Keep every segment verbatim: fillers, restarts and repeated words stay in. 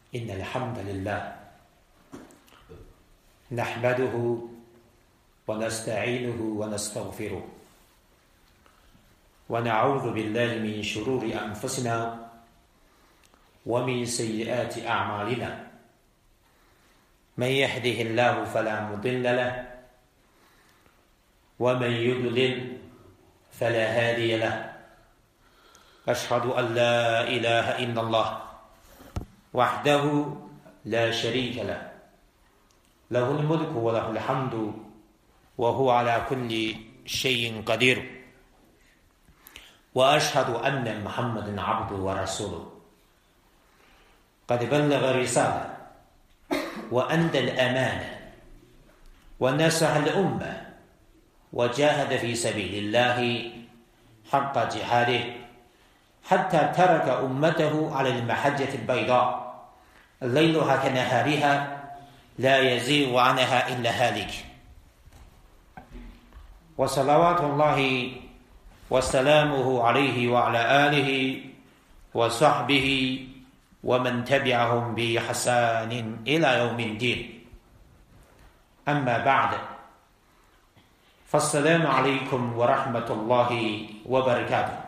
إن الحمد لله نحمده ونستعينه ونستغفره ونعوذ بالله من شرور أنفسنا ومن سيئات أعمالنا من يهده الله فلا مضل له ومن يضلل فلا هادي له أشهد أن لا إله إلا الله وحده لا شريك له له الملك وله الحمد وهو على كل شيء قدير وأشهد أن محمدا عبده ورسوله قد بلغ الرسالة وأدى الأمانة ونصح الأمة وجاهد في سبيل الله حق جهاده حتى ترك أمته على المحجة البيضاء ليلها كنهارها لا يزيغ عنها إلا هالك وصلوات الله وسلامه عليه وعلى آله وصحبه ومن تبعهم بإحسان إلى يوم الدين أما بعد فالسلام عليكم ورحمة الله وبركاته。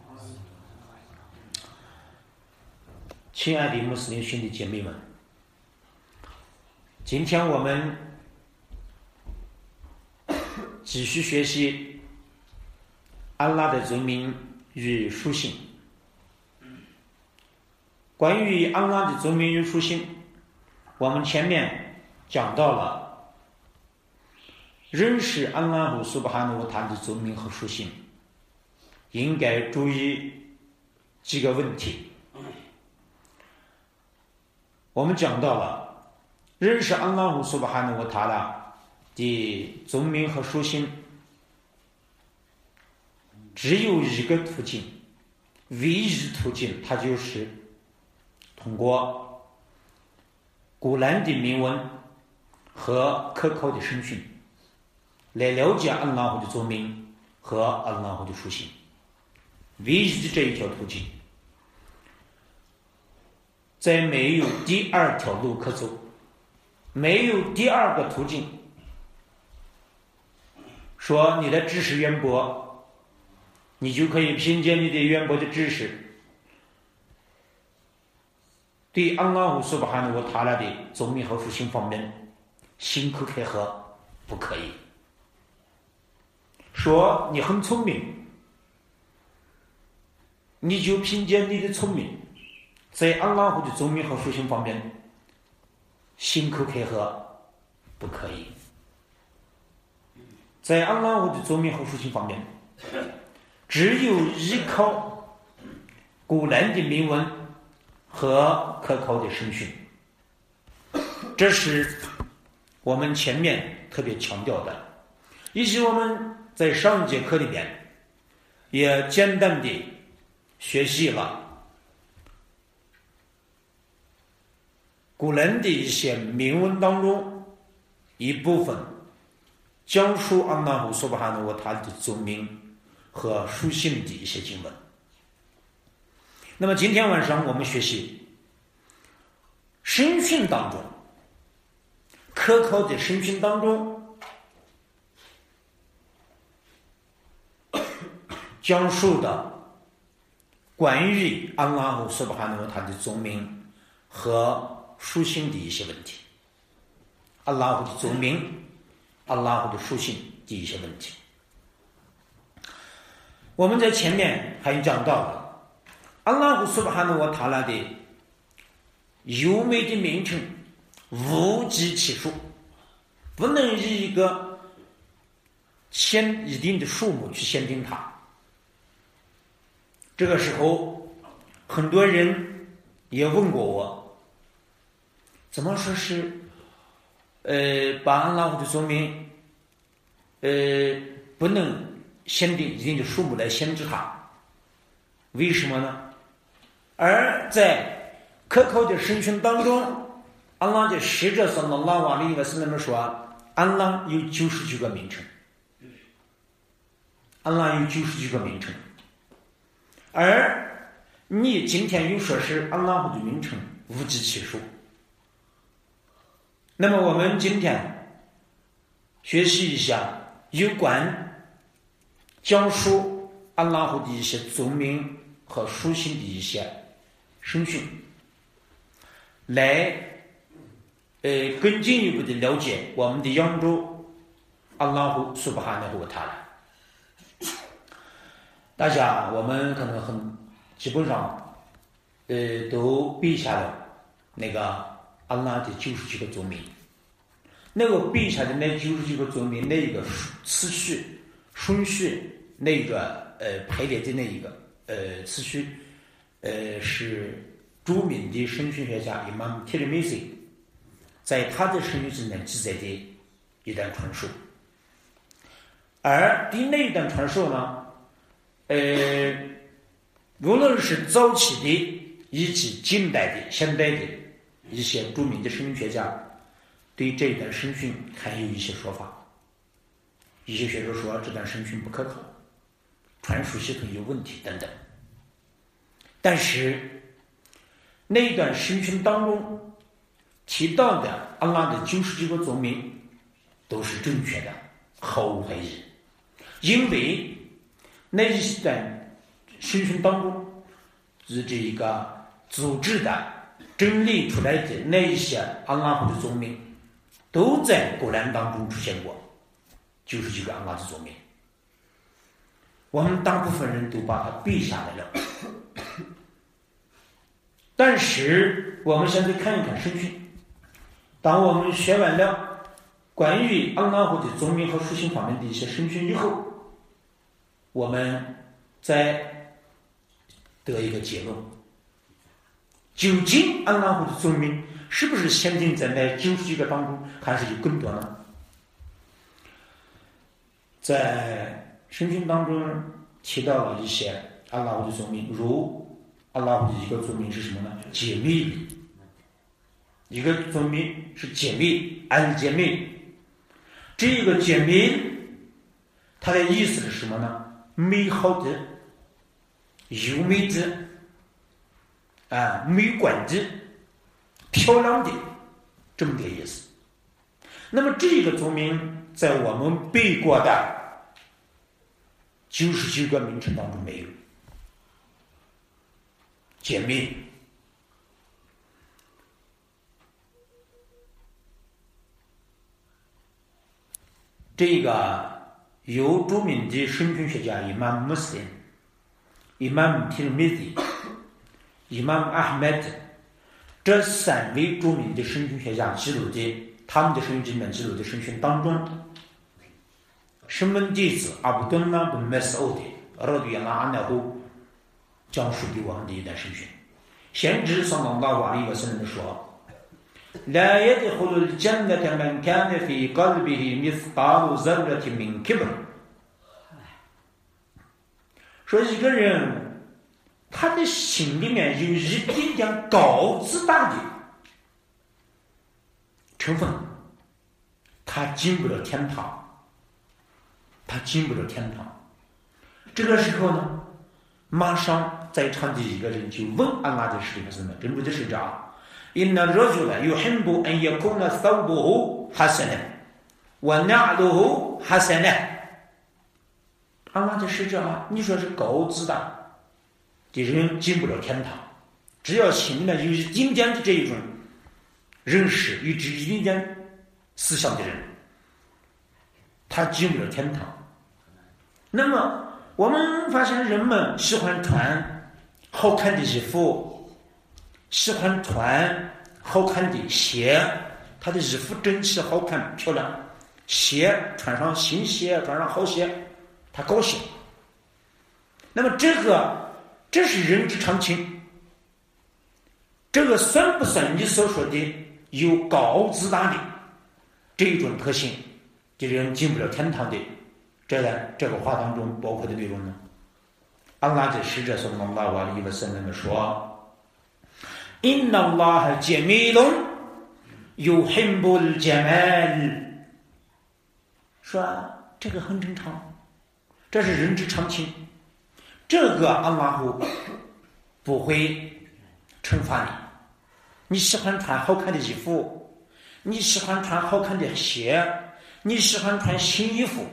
亲爱的穆斯林兄弟姐妹们，今天我们继续学习安拉的尊名与属性。关于安拉的尊名与属性，我们前面讲到了认识安拉和苏巴哈努他的尊名和属性应该注意几个问题。我们讲到了认识安拉和苏巴哈努他的尊名和属性只有一个途径，唯一途径，它就是通过古兰的铭文和可靠的圣训来了解安拉的尊名和安拉的属性，唯一的这一条途径，再没有第二条路可走，没有第二个途径说你的知识渊博，你就可以凭借你的渊博的知识对安拉苏巴哈努塔拉的宗名和属性方面信口开河，不可以。说你很聪明，你就凭借你的聪明在安拉的宗名和属性方面信口开河，不可以。在安拉的宗名和属性方面，只有依靠古兰的铭文和可靠的圣训，这是我们前面特别强调的，以及我们在上一节课里边也简单的学习了古兰的一些铭文当中一部分讲述安拉和苏巴哈努他的尊名和属性的一些经文。那么今天晚上我们学习圣训当中，可靠的圣训当中讲述的关于安拉和苏巴哈努他的尊名和属性的一些问题，安拉的尊名，安拉的属性的一些问题。我们在前面还讲到了安拉苏巴哈努塔拉的优美的名称无计其数，不能以一个限一定的数目去限定它。这个时候很多人也问过我，怎么说是呃把安拉的尊名呃不能限定一定的数目来限制它，为什么呢？而在可靠的圣训当中，安拉的使者sallallahu alaihi wasallam说，安拉有九十九个名称，安拉有九十九个名称，而你今天又说是安拉的名称无计其数。那么我们今天学习一下有关讲述安拉呼的一些宗名和属性的一些圣训，来呃更进一步的了解我们的扬州安拉呼苏巴哈纳呼塔拉。大家我们可能很基本上呃都背下了那个安拉的九十几个宗名，那个背下的那九十几个宗名那一个次序顺序那一个呃排列的那一个呃次序呃是著名的神学学家伊玛目提里米西在他的神学里面记载的一段传说。而对那一段传说呢，呃，无论是早期的以及近代的现代的一些著名的神学家对这段神训还有一些说法。一些学者说这段神训不可靠，传输系统有问题等等。但是那一段神训当中提到的安拉的九十几个宗名都是正确的，毫无怀疑。因为那一段神训当中是这一个组织的整理出来的那一些安拉呼的宗名都在古兰当中出现过，九十几个安拉的宗名，我们大部分人都把它背下来了。但是我们现在看一看神训，当我们学完了关于安拉呼的宗名和属性方面的一些神训以后，我们再得一个结论，究竟安拉呼的宗名是不是限定在那九十几个当中，还是有更多呢？在圣经当中提到了一些安拉呼的宗名，如安拉呼的一个宗名是什么呢？解密，一个宗名是解密，安解密。这个解密它的意思是什么呢？美好的、优美的、啊美观的、漂亮的，这么个意思。那么这个宗名在我们背过的九十九个名称当中没有。解密，这个由著名的神学学家伊玛目穆斯林、伊玛目提尔米迪、伊玛目阿罕德这三位著名的神学学家记录的他们的神学里面记录的神学当中，神门弟子阿卜杜拉本麦斯欧的radiyallahu anhu讲述给我们的一段神学。先知sallallahu alaihi wasallam说لا يدخل الجنة من كان في قلبه مثقال ذرة من كبر， 说一个人他的心里面有一点点高自大的成分，他进不了天堂，他进不了天堂。这个时候呢，马上在场的一个人就问安拉的使者什么？真主的使者啊，إن الرجل يحب أن يكون ثوبه حسنا ونعله حسنا。安拉的使者啊，你说是高自大的人进不了天堂，只要心里面有一丁点的这一种认识，有一丁点思想的人，他进不了天堂。那么我们发现人们喜欢穿好看的衣服，喜欢穿好看的鞋，他的衣服整齐好看漂亮，鞋穿上新鞋，穿上好鞋，他高兴。那么这个这是人之常情，这个算不算你所说的有高自大的这一种特性的人进不了天堂的这个这个话当中包括的内容呢？安拉的使者sallallahu alaihi wasallam说：“Inna Allah jamilun yuhibbul jamal。”说这个很正常，这是人之常情，这个安拉呼不会惩罚你喜欢穿好看的衣服，你喜欢穿好看的鞋，你喜欢穿新衣服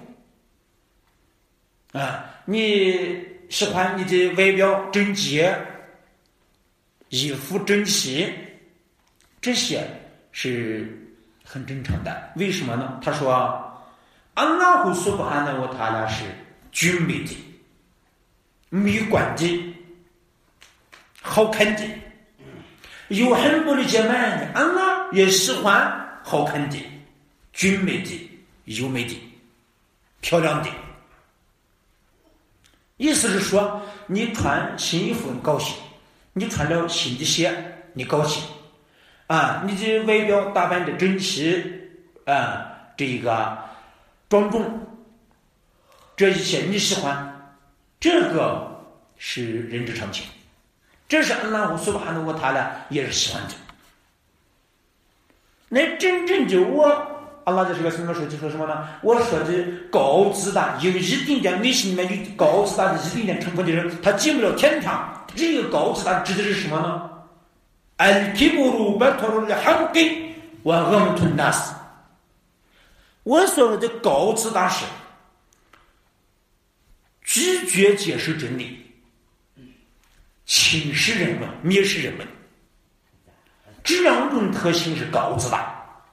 啊，你喜欢你的外表整洁，衣服整齐，这些是很正常的。为什么呢？他说安拉胡苏巴呢我塔拉是俊美的、美观的、好看的，有很多的姐妹呢，安拉也喜欢好看的、俊美的、优美的、漂亮的。意思是说，你穿新衣服你高兴，你穿了新的鞋你高兴啊，你的外表打扮的整齐啊，这个庄重，这一切你喜欢，这个是人之常情，这是安拉苏巴哈纳沃塔拉也是喜欢的。那真正的我，安拉在这个什么说就说什么呢？我说的高自大，有一定点内心里面有高自大的一定点成分的人，他进不了天堂。这个高自大指的是什么呢？Al-kibru batrul haqqi wa ghamtun nas。我所谓的高自大是拒绝解释真理，轻视人们，蔑视人们，这两种特性是高自大。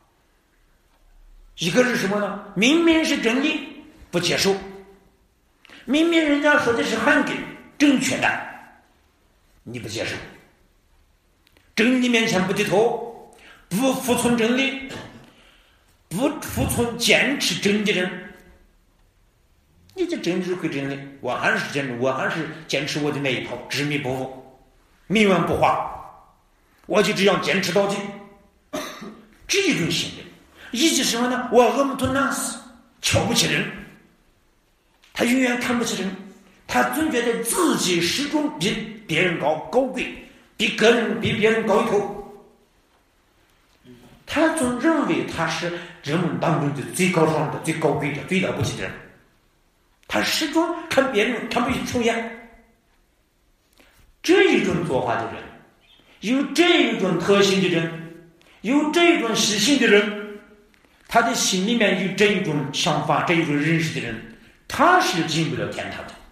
一个是什么呢？明明是真理不接受，明明人家说的是汉给正确的，你不接受，真理面前不低头，不服从真理，不服从坚持真的人，你这真是会真理，我还是真理，我还是坚持我的那一套，执迷不悟，冥顽不化，我就这样坚持到底。这一种行为以及什么呢？我恶姆吞纳斯，瞧不起人，他永远看不起人，他总觉得自己始终比别人高高贵，比个人比别人高一头，他总认为他是人们当中的最高尚的、最高贵的、最了不起的人，他始终看别人看不起重眼。这一种做法的人，有这一种特性的人，有这一种习性的人，他的心里面有这一种想法、这一种认识的人，他是进不了天堂的。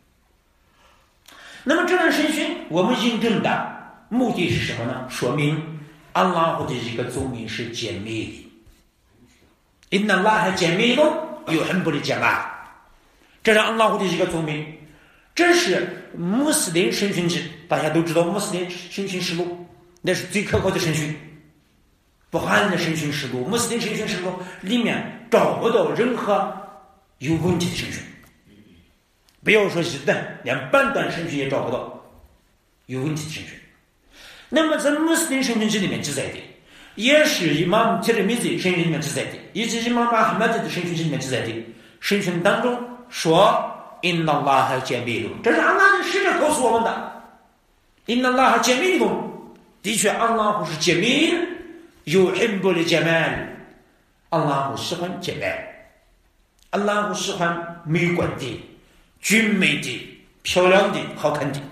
那么这段审讯我们印证的目的是什么呢？说明安拉胡的一个宗名是简密的，因那拉还简密喽，有很多的简密，这是安拉胡的一个宗名。这是穆斯林审讯制，大家都知道穆斯林审讯实录，那是最可靠的审讯。不含的审讯实录，穆斯林审讯实录里面找不到任何有问题的审讯，不要说一段，连半段审讯也找不到有问题的审讯。那么在穆斯林审讯制里面记载的，也是伊玛目提勒米兹审讯里面记载的，以及伊玛目阿哈迈德的审讯制里面记载的，审讯当中说因那拉哈简密论，这是安拉的使者告诉我们的。因那拉哈简密论，的确安拉不是简密的，有很多的简密，安拉不喜欢简密，安拉不喜欢美观的、俊美的、漂亮的、好看的。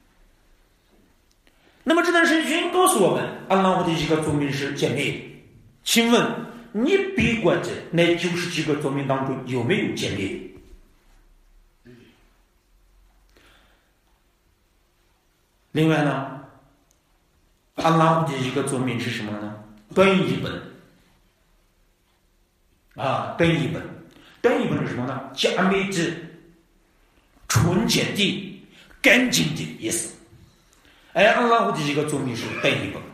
那么这段审讯告诉我们，安拉的一个宗名是简密。请问你背过的那九十几个宗名当中有没有简密？另外呢，安拉的一个宗名是什么呢？短译本啊，短译本，短译本是什么呢？佳美的、纯洁的、干净的意思。哎，安拉的一个宗名是短译本。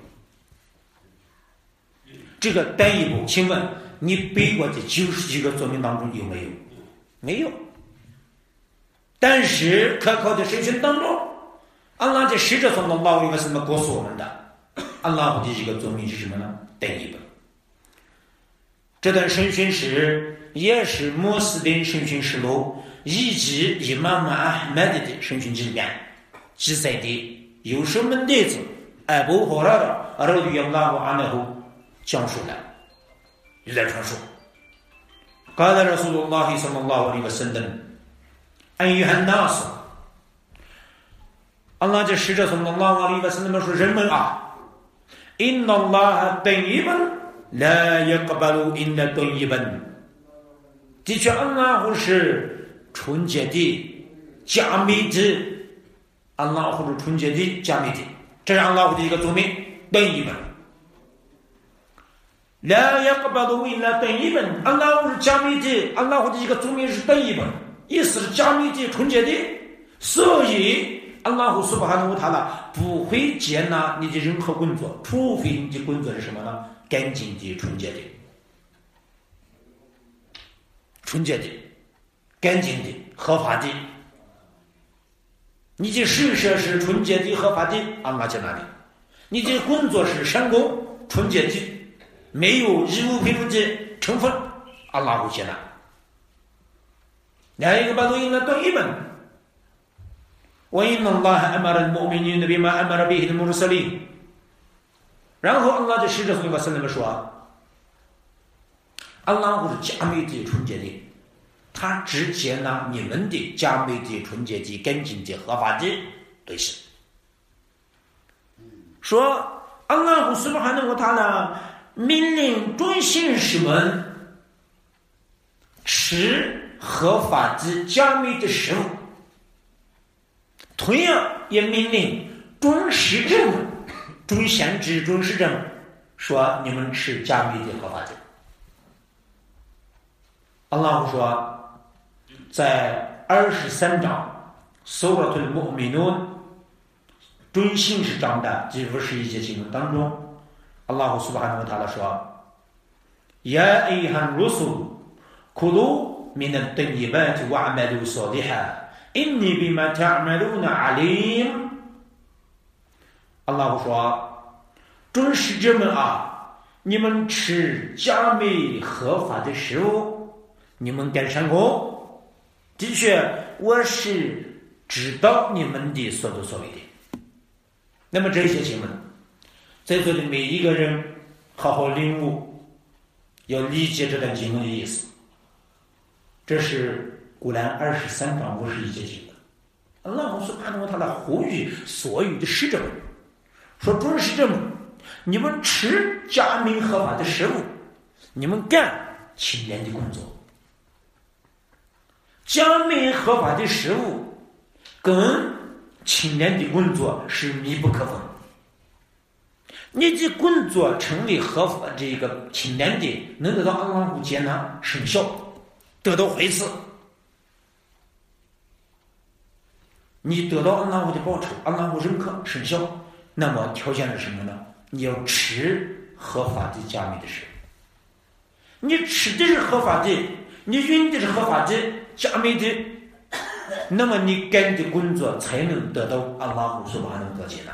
这个短译本，请问你背过的九十几个宗名当中有没有？没有。但是可靠的审讯当中，安拉的使者从那老一个什么告诉我们的？安拉的一个宗名是什么呢？短译本。这段审讯是也是穆斯林审讯实录以及伊玛目阿哈迈德的审讯里面记载的，由守门弟子艾布胡拉的阿拉迪亚拉胡阿内胡讲述的，有在传说。قال رسول الله صلى الله عليه وسلم أيها الناس，安拉这使者从Allah阿里瓦斯那么说，人们啊 Inna Allah tayyiban la yaqbalu illa tayyiban。的确，安拉胡是纯洁的、加美的，安拉胡是纯洁的、加美的，这是安拉胡的一个族名。tayyiban la yaqbalu illa tayyiban，安拉胡是加美的，安拉胡的一个族名是tayyiban，意思是加美的、纯洁的，所以安拉胡苏巴哈努塔拉不会接纳你的任何工作，除非你的工作是什么呢？干净的、纯洁的。纯洁的、干净的、合法的，你的事实是纯洁的、合法的，安拉接纳的；你的工作是善功、纯洁的，没有义务配合的成分，安拉会接纳。两一个把都应该对一本。وإن الله أمر المؤمنين بما أمر به المرسلين。然后安拉的使者对瓦塞勒们说。安拉是加美的、纯洁的，他只接纳你们的加美的、纯洁的、干净的、合法的对象。说安拉苏巴哈纳他呢命令准信士们吃合法的、加美的食物，同样也命令准使者们、准先知、准使者们说你们吃加美的、合法的。安拉说，在二十三章苏拉图的穆米努准信士章的几乎是一节经文当中，安拉苏巴哈努塔拉说：“呀，艾罕鲁苏，库鲁米能登伊巴提瓦马鲁索利哈，因你比马塔马鲁那阿林。”安拉说：“准使者们啊，你们吃加美合法的食物。”你们干善功，的确，我是知道你们的所作所为的。那么这些经文，在座的每一个人好好领悟，要理解这段经文的意思。这是古兰二十三章五十一节经文。安拉苏巴哈纳他来呼吁所有的使者们，说准使者们，你们吃加美合法的食物，你们干清廉的工作。加美合法的食物跟清廉的工作是密不可分。你的工作成为合法这个清廉的，能得到安拉接纳生效，得到回赐，你得到安拉的报酬，安拉认可生效，那么条件是什么呢？你要吃合法的加美的食物，你吃的是合法的，你用的是合法的加美的，那么你干的工作才能得到阿拉胡苏巴哈努的接纳。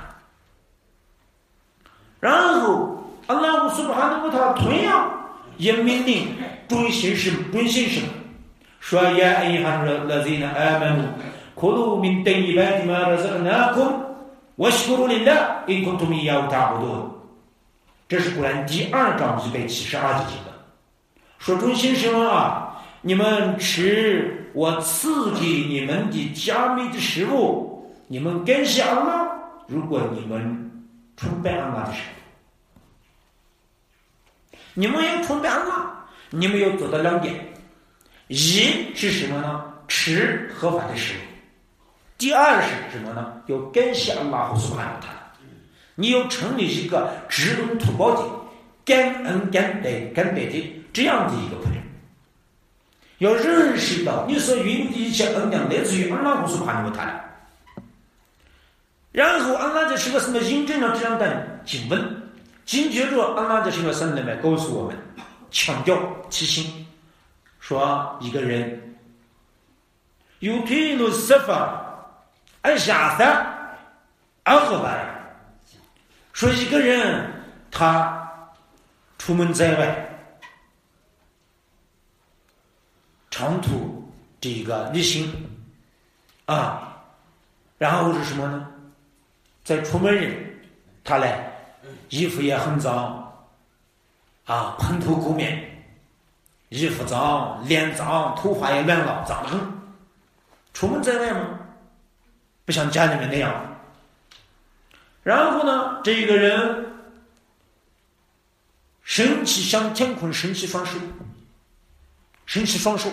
然后阿拉胡苏巴哈努他同样也命令准信士准信士说：“呀，艾哈勒兹纳阿曼努，库鲁min tayyibati ma razaqnakum washkuru lillah in kuntum iyyahu ta'budun。”这是古兰第二章一百七十二节经文，说准信士们啊。你们吃我赐给你们的加美的食物，你们感谢安拉。如果你们崇拜安拉的时候，你们要崇拜安拉，你们要做到两点：一是什么呢？吃合法的食物；第二是什么呢？要感谢安拉苏巴哈纳塔拉。你要成为一个知恩图报的、感恩感戴感戴的这样的一个仆人。要认识到你所拥有的一切恩典来自于安拉苏巴哈纳塔拉。然后安拉在这个什么印证了这样的经文，紧接着安拉在这个圣里面告诉我们，强调提醒说一个人有推路设法而下三而合白，说一个人他出门在外长途这个旅行啊，然后是什么呢？在出门人他来衣服也很脏啊，蓬头垢面，衣服脏，脸脏，头发也乱了，脏得很。出门在外吗？不像家里面那样。然后呢，这个人升起向天空，升起双手，升起双手，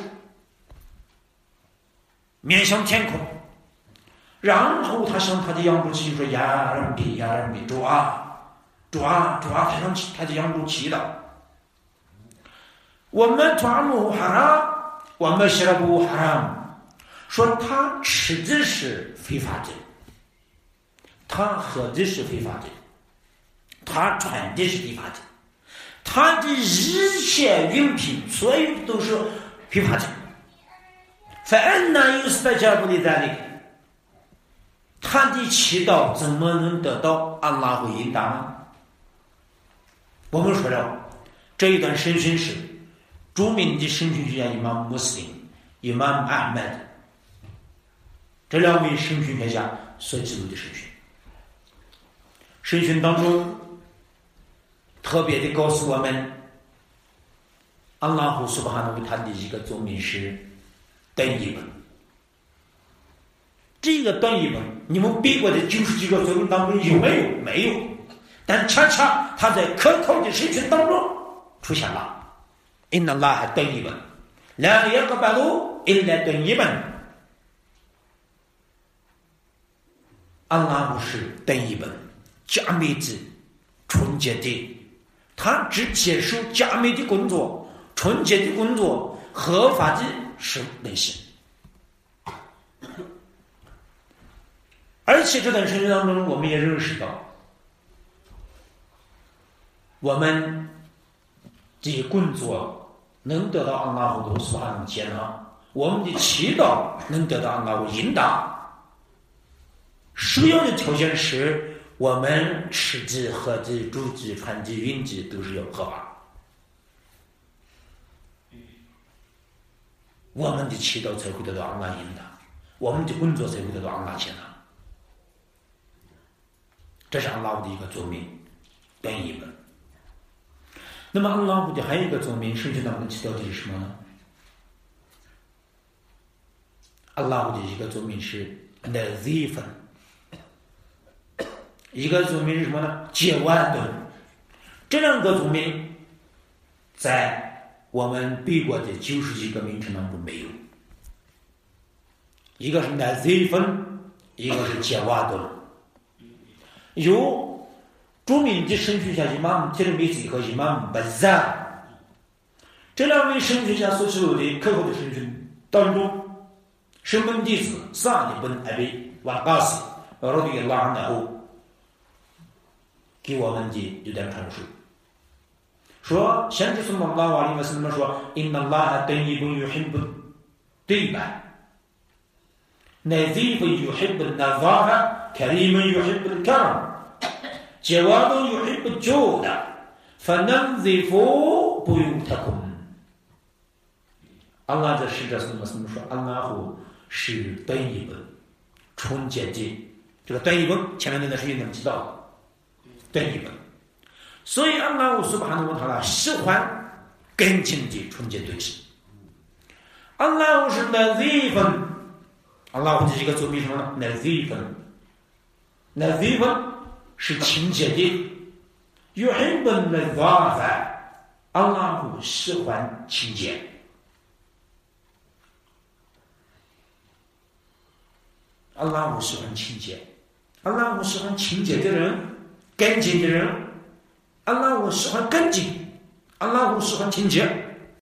面向天空，然后他向他的仰主祈说：“呀人比呀人比，主啊，主啊，主啊！”他向他的仰主祈祷：“我们抓木哈拉，我们写了不哈拉。”说他吃的是非法的，他喝的是非法的，他穿的是非法的，他的一切用品所有都是非法的。فأنا يستجاب لذلك，他的祈祷怎么能得到安拉会应答呢？我们说了，这一段审讯是著名的审讯学家伊玛目穆斯林、伊玛目阿麦德这两位审讯学家所记录的审讯。审讯当中特别的告诉我们，安拉胡苏巴哈努他的一个宗名是短译本。这个短译本你们背过的九十几个作文当中有没有？没有。但恰恰他在可考的审讯当中出现了。Inna Allah短译本，La yaqbalu illa短译本。安拉不是短译本，加美的、纯洁的，他只接受加美的工作、纯洁的工作、合法的是类型。而且这段时间当中，我们也认识到，我们这些工作能得到安拉胡多苏哈努接纳，我们的祈祷能得到安拉胡引导。首要的条件是我们吃的、喝的、住的、穿的、用的都是要合法。我们的祈祷才会得到安拉引导，我们的工作才会得到安拉接纳。这是安拉的一个作名短译本。那么安拉的还有一个作名，圣经当中提到的是什么呢？安拉的一个作名是 Nazifan， 一个作名是什么呢？解万顿。这两个作名在我们背过的九十几个名称当中没有，一个是 Nazifan， 一个是解万顿。有著名的神学家伊玛目提勒米兹和伊玛目巴扎这两位神学家所记录的可口的神训当中，圣门弟子萨利本艾比瓦嘎斯罗迪拉安后给我们的一段传述，说先知从拉瓦里面是那么说 Inna Allah tayyibun yuhibbu tayyiba nadhifun yuhibbu an-nadhafa karimun yuhibbu al-karam جواد يحب الجود فنظفوا بيوتكم。 安拉的使者是怎么怎么说？安拉胡是短译本，纯洁的。这个短译本前面那段时间能知道短译本，所以安拉胡苏巴哈努塔拉喜欢干净的纯洁对象。安拉胡是nazifan，安拉胡的一个作品什么呢 ？nazifan，nazifan。是清洁的，yuhibbun nadhafa，安拉胡喜欢清洁。安拉胡喜欢清洁，安拉胡喜欢清洁的人，干净的人。安拉胡喜欢干净，安拉胡喜欢清洁。